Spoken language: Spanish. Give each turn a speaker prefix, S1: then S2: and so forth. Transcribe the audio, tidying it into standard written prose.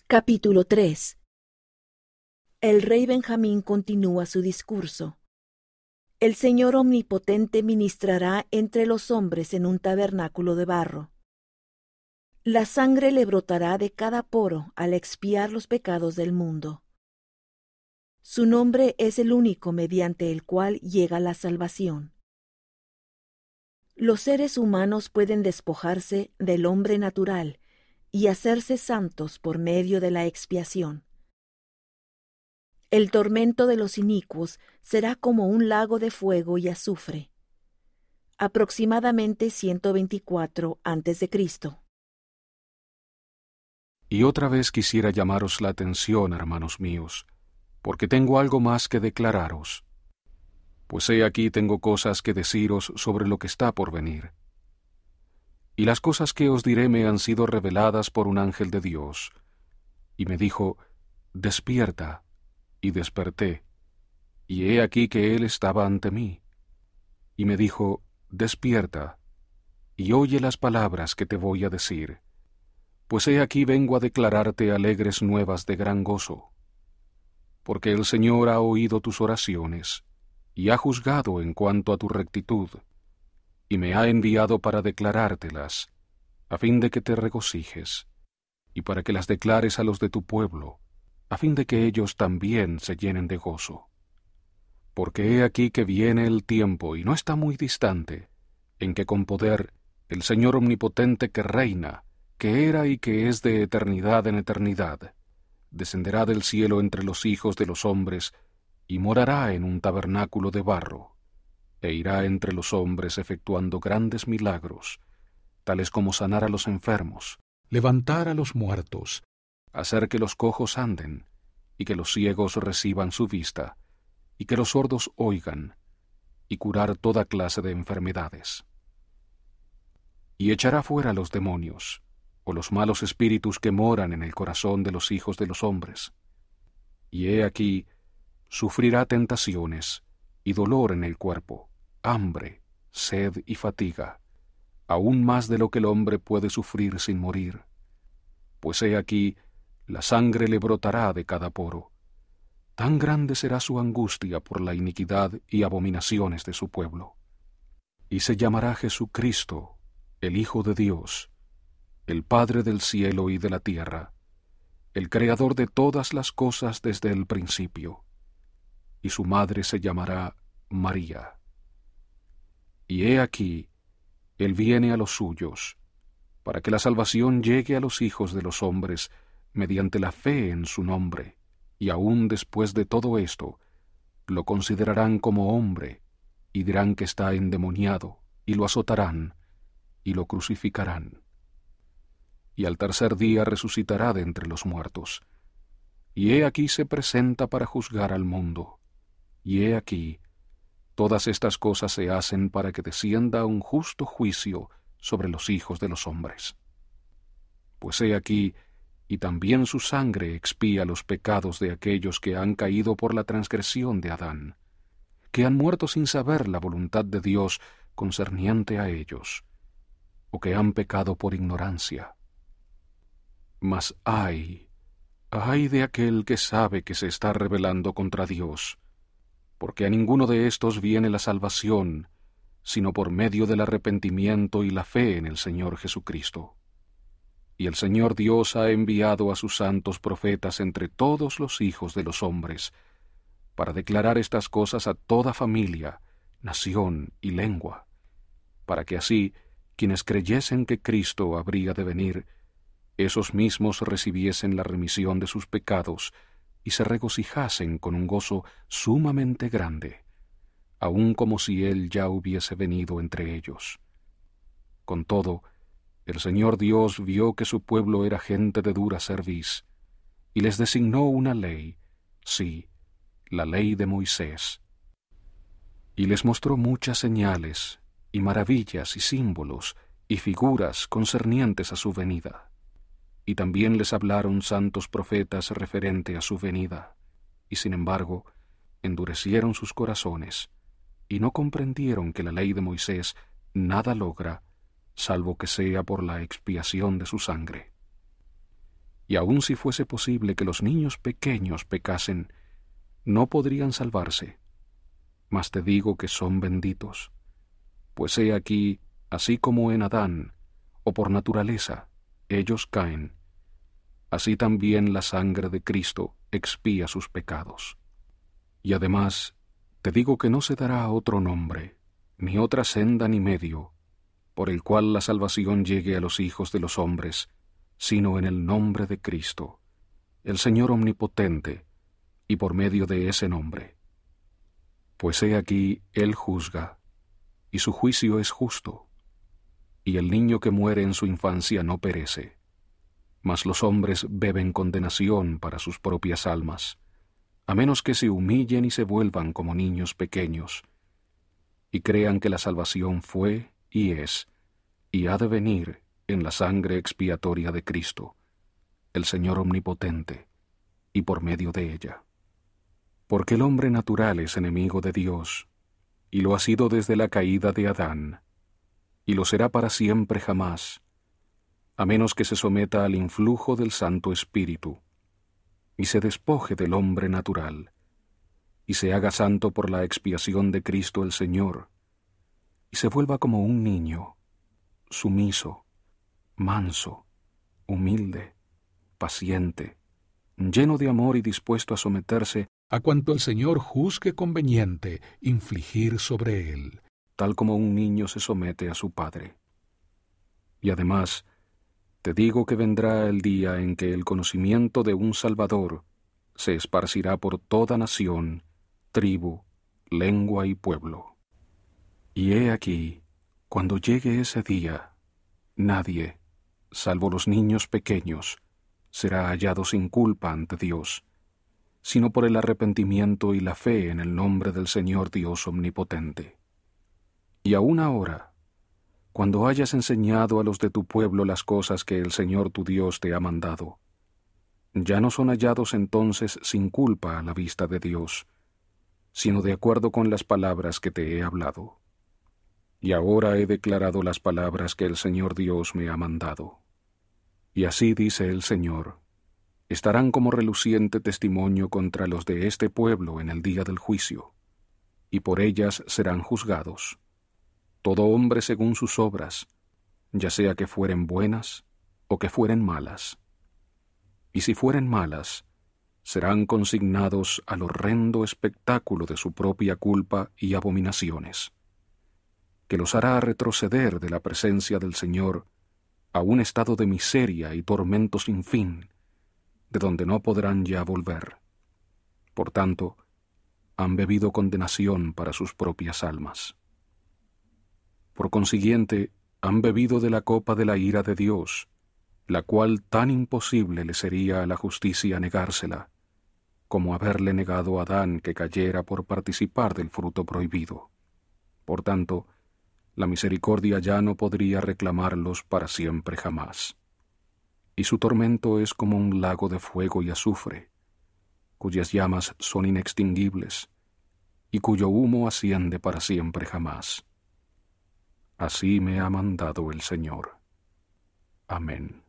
S1: Capítulo 3. El rey Benjamín continúa su discurso. El Señor omnipotente ministrará entre los hombres en un tabernáculo de barro. La sangre le brotará de cada poro al expiar los pecados del mundo. Su nombre es el único mediante el cual llega la salvación. Los seres humanos pueden despojarse del hombre natural y hacerse santos por medio de la expiación. El tormento de los inicuos será como un lago de fuego y azufre. Aproximadamente 124 a.C.
S2: Y otra vez quisiera llamaros la atención, hermanos míos, porque tengo algo más que declararos. Pues he aquí tengo cosas que deciros sobre lo que está por venir. Y las cosas que os diré me han sido reveladas por un ángel de Dios. Y me dijo, despierta. Y desperté, y he aquí que él estaba ante mí. Y me dijo, despierta, y oye las palabras que te voy a decir. Pues he aquí vengo a declararte alegres nuevas de gran gozo. Porque el Señor ha oído tus oraciones, y ha juzgado en cuanto a tu rectitud, y me ha enviado para declarártelas, a fin de que te regocijes, y para que las declares a los de tu pueblo, a fin de que ellos también se llenen de gozo. Porque he aquí que viene el tiempo, y no está muy distante, en que con poder el Señor omnipotente que reina, que era y que es de eternidad en eternidad, descenderá del cielo entre los hijos de los hombres, y morará en un tabernáculo de barro, e irá entre los hombres efectuando grandes milagros, tales como sanar a los enfermos, levantar a los muertos, hacer que los cojos anden, y que los ciegos reciban su vista, y que los sordos oigan, y curar toda clase de enfermedades. Y echará fuera los demonios, o los malos espíritus que moran en el corazón de los hijos de los hombres. Y he aquí, sufrirá tentaciones, y dolor en el cuerpo, hambre, sed y fatiga, aún más de lo que el hombre puede sufrir sin morir. Pues he aquí, la sangre le brotará de cada poro. Tan grande será su angustia por la iniquidad y abominaciones de su pueblo. Y se llamará Jesucristo, el Hijo de Dios, el Padre del cielo y de la tierra, el Creador de todas las cosas desde el principio. Y su madre se llamará María. Y he aquí, Él viene a los suyos, para que la salvación llegue a los hijos de los hombres, mediante la fe en su nombre, y aún después de todo esto, lo considerarán como hombre, y dirán que está endemoniado, y lo azotarán, y lo crucificarán. Y al tercer día resucitará de entre los muertos. Y he aquí se presenta para juzgar al mundo. Y he aquí, todas estas cosas se hacen para que descienda un justo juicio sobre los hijos de los hombres. Pues he aquí, y también su sangre expía los pecados de aquellos que han caído por la transgresión de Adán, que han muerto sin saber la voluntad de Dios concerniente a ellos, o que han pecado por ignorancia. Mas ay de aquel que sabe que se está rebelando contra Dios, porque a ninguno de estos viene la salvación, sino por medio del arrepentimiento y la fe en el Señor Jesucristo. Y el Señor Dios ha enviado a sus santos profetas entre todos los hijos de los hombres, para declarar estas cosas a toda familia, nación y lengua, para que así, quienes creyesen que Cristo habría de venir, esos mismos recibiesen la remisión de sus pecados y se regocijasen con un gozo sumamente grande, aun como si Él ya hubiese venido entre ellos. Con todo, el Señor Dios vio que su pueblo era gente de dura cerviz, y les designó una ley, sí, la ley de Moisés. Y les mostró muchas señales, y maravillas, y símbolos, y figuras concernientes a su venida. Y también les hablaron santos profetas referente a su venida, y sin embargo, endurecieron sus corazones, y no comprendieron que la ley de Moisés nada logra, salvo que sea por la expiación de su sangre. Y aun si fuese posible que los niños pequeños pecasen, no podrían salvarse. Mas te digo que son benditos. Pues he aquí, así como en Adán, o por naturaleza, ellos caen, así también la sangre de Cristo expía sus pecados. Y además, te digo que no se dará otro nombre, ni otra senda ni medio, por el cual la salvación llegue a los hijos de los hombres, sino en el nombre de Cristo, el Señor omnipotente, y por medio de ese nombre. Pues he aquí, Él juzga, y su juicio es justo, y el niño que muere en su infancia no perece, mas los hombres beben condenación para sus propias almas, a menos que se humillen y se vuelvan como niños pequeños, y crean que la salvación fue y es, y ha de venir en la sangre expiatoria de Cristo, el Señor omnipotente, y por medio de ella. Porque el hombre natural es enemigo de Dios, y lo ha sido desde la caída de Adán, y lo será para siempre jamás, a menos que se someta al influjo del Santo Espíritu, y se despoje del hombre natural, y se haga santo por la expiación de Cristo el Señor, y se vuelva como un niño, sumiso, manso, humilde, paciente, lleno de amor y dispuesto a someterse
S3: a cuanto el Señor juzgue conveniente infligir sobre él,
S2: tal como un niño se somete a su padre. Y además, te digo que vendrá el día en que el conocimiento de un Salvador se esparcirá por toda nación, tribu, lengua y pueblo. Y he aquí, cuando llegue ese día, nadie, salvo los niños pequeños, será hallado sin culpa ante Dios, sino por el arrepentimiento y la fe en el nombre del Señor Dios omnipotente. Y aún ahora, cuando hayas enseñado a los de tu pueblo las cosas que el Señor tu Dios te ha mandado, ya no son hallados entonces sin culpa a la vista de Dios, sino de acuerdo con las palabras que te he hablado. Y ahora he declarado las palabras que el Señor Dios me ha mandado. Y así dice el Señor: estarán como reluciente testimonio contra los de este pueblo en el día del juicio, y por ellas serán juzgados, todo hombre según sus obras, ya sea que fueren buenas o que fueren malas. Y si fueren malas, serán consignados al horrendo espectáculo de su propia culpa y abominaciones, que los hará retroceder de la presencia del Señor a un estado de miseria y tormento sin fin, de donde no podrán ya volver. Por tanto, han bebido condenación para sus propias almas. Por consiguiente, han bebido de la copa de la ira de Dios, la cual tan imposible le sería a la justicia negársela, como haberle negado a Adán que cayera por participar del fruto prohibido. Por tanto, la misericordia ya no podría reclamarlos para siempre jamás. Y su tormento es como un lago de fuego y azufre, cuyas llamas son inextinguibles, y cuyo humo asciende para siempre jamás. Así me ha mandado el Señor. Amén.